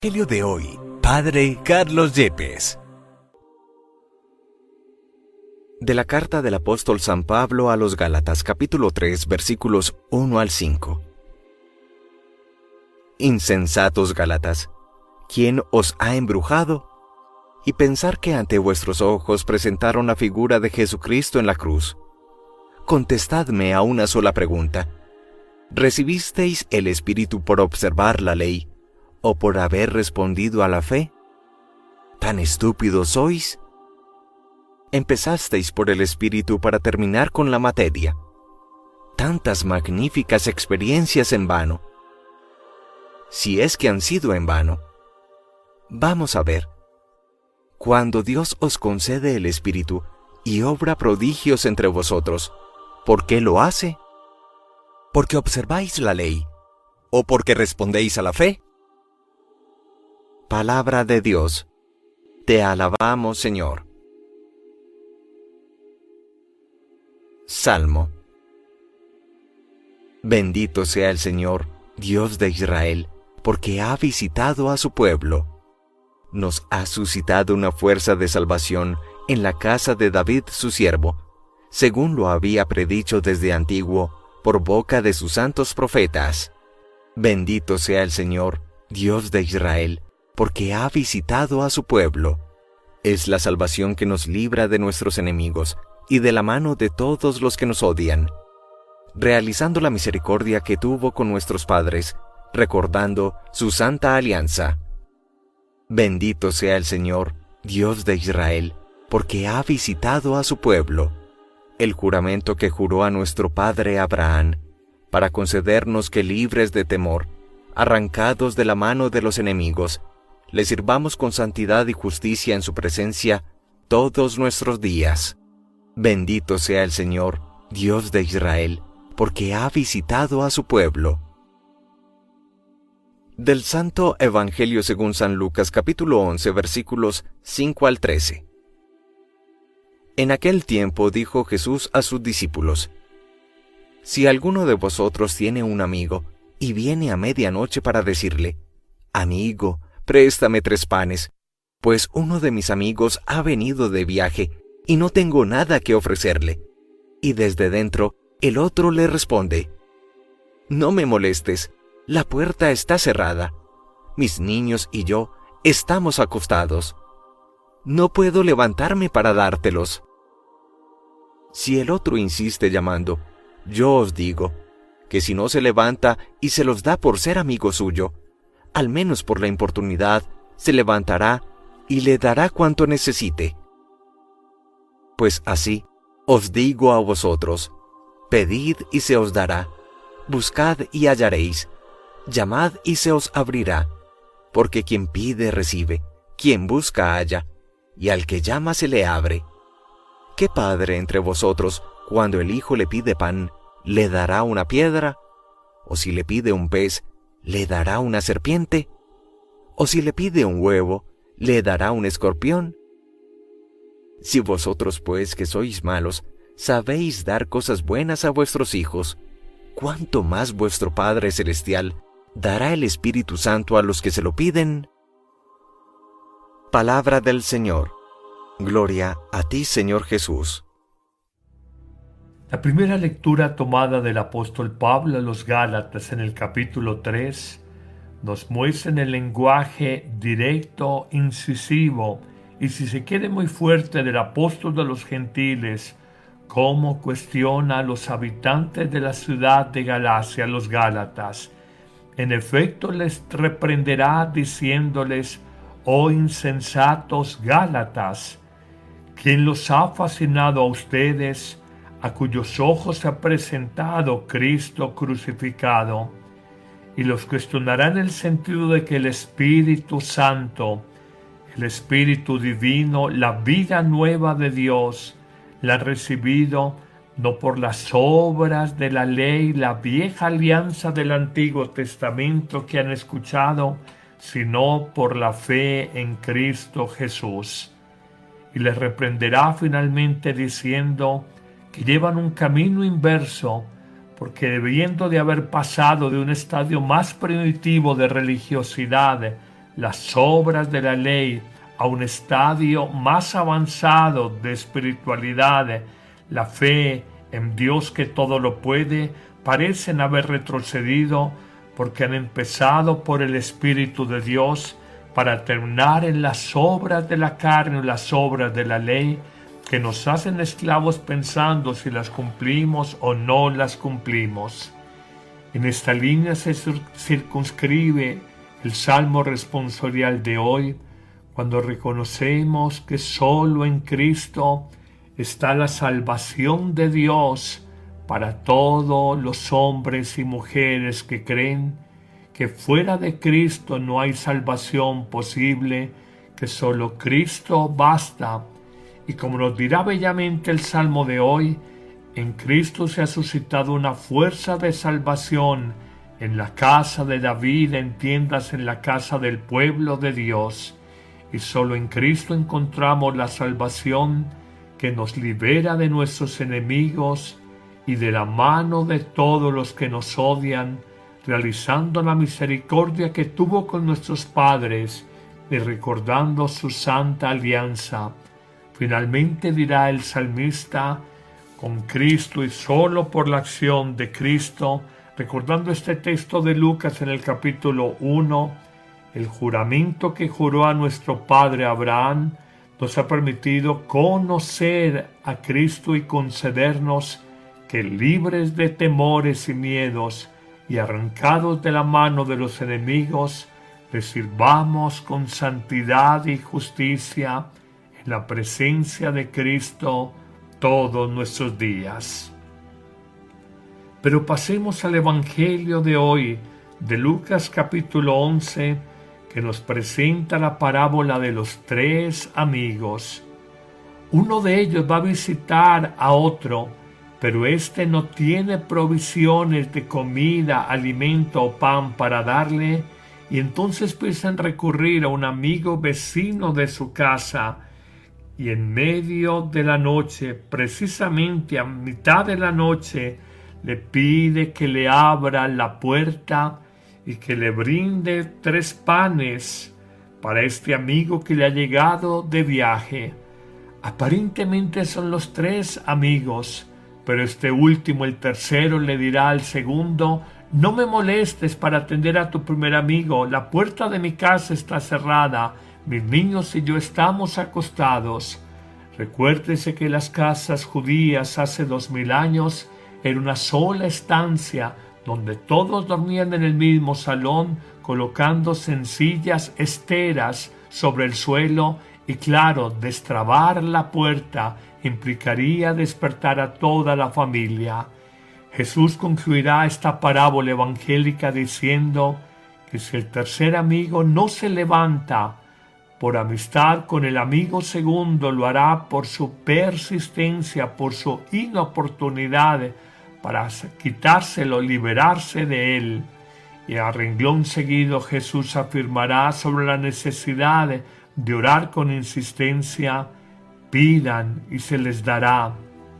Evangelio de hoy, Padre Carlos Yepes. De la carta del apóstol San Pablo a los Gálatas, capítulo 3, versículos 1 al 5. Insensatos Gálatas, ¿quién os ha embrujado? Y pensar que ante vuestros ojos presentaron la figura de Jesucristo en la cruz. Contestadme a una sola pregunta. ¿Recibisteis el Espíritu por observar la ley, o por haber respondido a la fe? ¿Tan estúpidos sois? Empezasteis por el Espíritu para terminar con la materia. Tantas magníficas experiencias en vano. Si es que han sido en vano. Vamos a ver. Cuando Dios os concede el Espíritu y obra prodigios entre vosotros, ¿por qué lo hace? ¿Porque observáis la ley? ¿O porque respondéis a la fe? Palabra de Dios. Te alabamos, Señor. Salmo. Bendito sea el Señor, Dios de Israel, porque ha visitado a su pueblo. Nos ha suscitado una fuerza de salvación en la casa de David su siervo, según lo había predicho desde antiguo, por boca de sus santos profetas. Bendito sea el Señor, Dios de Israel, porque ha visitado a su pueblo. Es la salvación que nos libra de nuestros enemigos y de la mano de todos los que nos odian, realizando la misericordia que tuvo con nuestros padres, recordando su santa alianza. Bendito sea el Señor, Dios de Israel, porque ha visitado a su pueblo, el juramento que juró a nuestro padre Abraham, para concedernos que libres de temor, arrancados de la mano de los enemigos, le sirvamos con santidad y justicia en su presencia todos nuestros días. Bendito sea el Señor, Dios de Israel, porque ha visitado a su pueblo. Del Santo Evangelio según San Lucas, capítulo 11, versículos 5 al 13. En aquel tiempo dijo Jesús a sus discípulos: Si alguno de vosotros tiene un amigo, y viene a medianoche para decirle: Amigo, préstame 3 panes, pues uno de mis amigos ha venido de viaje, y no tengo nada que ofrecerle. Y desde dentro, el otro le responde: No me molestes, la puerta está cerrada. Mis niños y yo estamos acostados. No puedo levantarme para dártelos. Si el otro insiste llamando, yo os digo, que si no se levanta y se los da por ser amigo suyo, al menos por la importunidad, se levantará y le dará cuanto necesite. Pues así, os digo a vosotros, pedid y se os dará, buscad y hallaréis, llamad y se os abrirá, porque quien pide recibe, quien busca halla, y al que llama se le abre. ¿Qué padre entre vosotros, cuando el hijo le pide pan, le dará una piedra? ¿O si le pide un pez, le dará una serpiente? ¿O si le pide un huevo, le dará un escorpión? Si vosotros, pues, que sois malos, sabéis dar cosas buenas a vuestros hijos, ¿cuánto más vuestro Padre Celestial dará el Espíritu Santo a los que se lo piden? Palabra del Señor. Gloria a ti, Señor Jesús. La primera lectura tomada del apóstol Pablo a los Gálatas en el capítulo 3 nos muestra en el lenguaje directo, incisivo y, si se quiere, muy fuerte del apóstol de los gentiles, cómo cuestiona a los habitantes de la ciudad de Galacia, los Gálatas. En efecto, les reprenderá diciéndoles: oh insensatos Gálatas, ¿quién los ha fascinado a ustedes, a cuyos ojos se ha presentado Cristo crucificado? Y los cuestionará en el sentido de que el Espíritu Santo, el Espíritu Divino, la vida nueva de Dios, la han recibido no por las obras de la ley, la vieja alianza del Antiguo Testamento que han escuchado, sino por la fe en Cristo Jesús. Y les reprenderá finalmente diciendo que llevan un camino inverso, porque debiendo de haber pasado de un estadio más primitivo de religiosidad, las obras de la ley a un estadio más avanzado de espiritualidad, la fe en Dios que todo lo puede, parecen haber retrocedido porque han empezado por el Espíritu de Dios para terminar en las obras de la carne o las obras de la ley que nos hacen esclavos pensando si las cumplimos o no las cumplimos. En esta línea se circunscribe el Salmo responsorial de hoy, cuando reconocemos que solo en Cristo está la salvación de Dios para todos los hombres y mujeres que creen que fuera de Cristo no hay salvación posible, que solo Cristo basta. Y como nos dirá bellamente el Salmo de hoy, en Cristo se ha suscitado una fuerza de salvación en la casa de David, entiendas, en la casa del pueblo de Dios. Y solo en Cristo encontramos la salvación que nos libera de nuestros enemigos y de la mano de todos los que nos odian, realizando la misericordia que tuvo con nuestros padres y recordando su santa alianza. Finalmente dirá el salmista, con Cristo y solo por la acción de Cristo, recordando este texto de Lucas en el capítulo 1, el juramento que juró a nuestro padre Abraham nos ha permitido conocer a Cristo y concedernos que, libres de temores y miedos y arrancados de la mano de los enemigos, le sirvamos con santidad y justicia en la presencia de Cristo todos nuestros días. Pero pasemos al Evangelio de hoy, de Lucas capítulo 11, que nos presenta la parábola de los 3 amigos. Uno de ellos va a visitar a otro, pero éste no tiene provisiones de comida, alimento o pan para darle, y entonces piensan recurrir a un amigo vecino de su casa, y en medio de la noche, precisamente a mitad de la noche, le pide que le abra la puerta y que le brinde 3 panes para este amigo que le ha llegado de viaje. Aparentemente son los 3 amigos, pero este último, el tercero, le dirá al segundo: no me molestes para atender a tu primer amigo, la puerta de mi casa está cerrada, mis niños y yo estamos acostados. Recuérdese que las casas judías hace 2000 años era una sola estancia donde todos dormían en el mismo salón, colocando sencillas esteras sobre el suelo, y claro, destrabar la puerta implicaría despertar a toda la familia. Jesús concluirá esta parábola evangélica diciendo que si el tercer amigo no se levanta por amistad con el amigo segundo, lo hará por su persistencia, por su inoportunidad para quitárselo, liberarse de él. Y a renglón seguido Jesús afirmará sobre la necesidad de orar con insistencia: pidan y se les dará,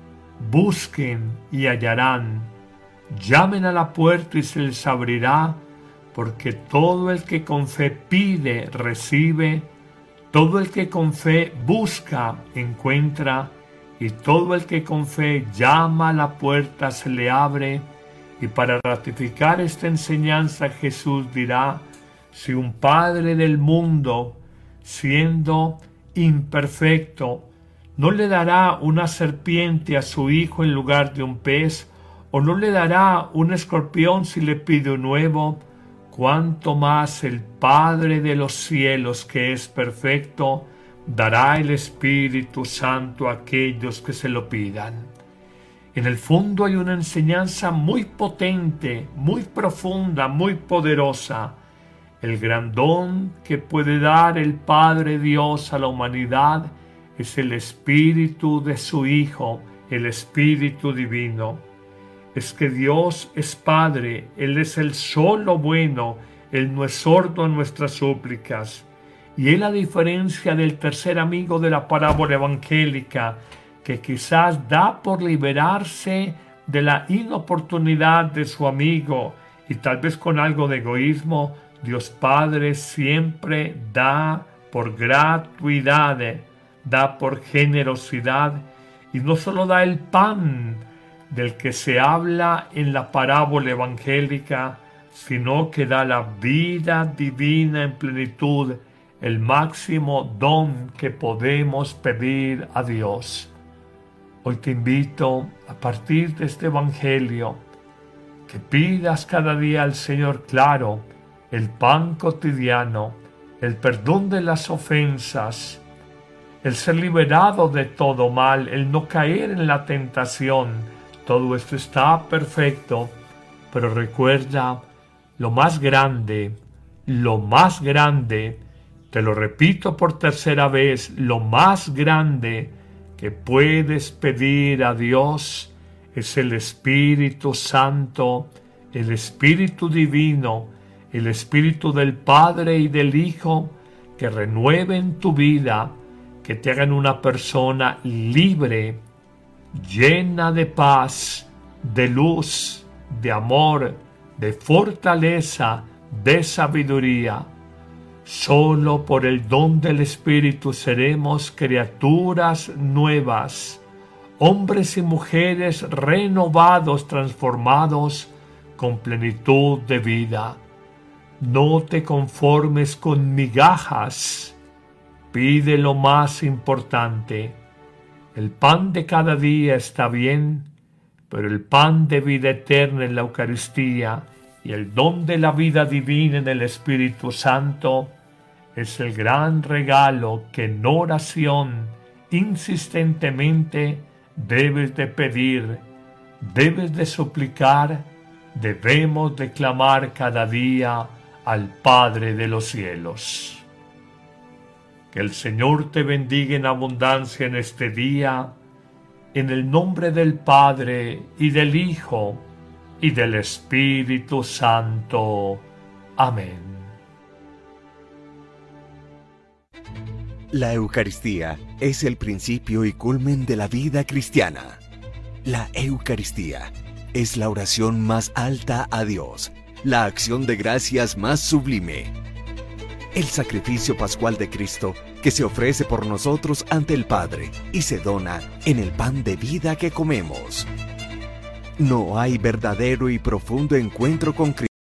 busquen y hallarán, llamen a la puerta y se les abrirá, porque todo el que con fe pide, recibe, todo el que con fe busca, encuentra, y todo el que con fe llama a la puerta se le abre. Y para ratificar esta enseñanza Jesús dirá: si un padre del mundo, siendo imperfecto, no le dará una serpiente a su hijo en lugar de un pez, o no le dará un escorpión si le pide un huevo, cuánto más el Padre de los cielos, que es perfecto, dará el Espíritu Santo a aquellos que se lo pidan. En el fondo hay una enseñanza muy potente, muy profunda, muy poderosa. El gran don que puede dar el Padre Dios a la humanidad es el Espíritu de su Hijo, el Espíritu Divino. Es que Dios es Padre, Él es el solo bueno, Él no es sordo a nuestras súplicas. Y Él, a diferencia del tercer amigo de la parábola evangélica, que quizás da por liberarse de la inoportunidad de su amigo y tal vez con algo de egoísmo, Dios Padre siempre da por gratuidad, da por generosidad, y no solo da el pan del que se habla en la parábola evangélica, sino que da la vida divina en plenitud, el máximo don que podemos pedir a Dios. Hoy te invito, a partir de este evangelio, que pidas cada día al Señor, claro, el pan cotidiano, el perdón de las ofensas, el ser liberado de todo mal, el no caer en la tentación. Todo esto está perfecto, pero recuerda, lo más grande, te lo repito por tercera vez, lo más grande que puedes pedir a Dios es el Espíritu Santo, el Espíritu Divino, el Espíritu del Padre y del Hijo, que renueven tu vida, que te hagan una persona libre, llena de paz, de luz, de amor, de fortaleza, de sabiduría. Solo por el don del Espíritu seremos criaturas nuevas, hombres y mujeres renovados, transformados con plenitud de vida. No te conformes con migajas, pide lo más importante. El pan de cada día está bien, pero el pan de vida eterna en la Eucaristía y el don de la vida divina en el Espíritu Santo es el gran regalo que en oración insistentemente debes de pedir, debes de suplicar, debemos de clamar cada día al Padre de los cielos. Que el Señor te bendiga en abundancia en este día, en el nombre del Padre y del Hijo y del Espíritu Santo. Amén. La Eucaristía es el principio y culmen de la vida cristiana. La Eucaristía es la oración más alta a Dios, la acción de gracias más sublime, el sacrificio pascual de Cristo que se ofrece por nosotros ante el Padre y se dona en el pan de vida que comemos. No hay verdadero y profundo encuentro con Cristo